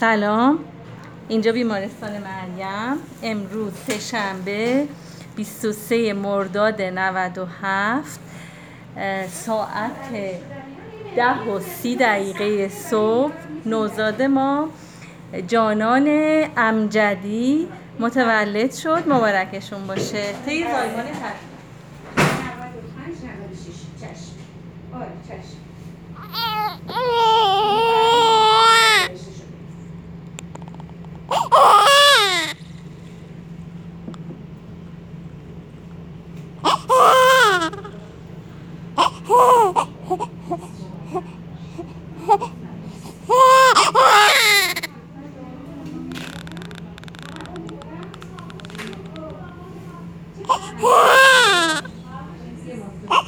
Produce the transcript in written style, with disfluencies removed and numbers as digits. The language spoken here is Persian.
سلام، اینجا بیمارستان مریم. امروز سه‌شنبه 23 مرداد 97 ساعت 10:30 صبح نوزاد ما جانان امجدی متولد شد. مبارکشون باشه. طی زایمان 95 96 چشم. آره چشم.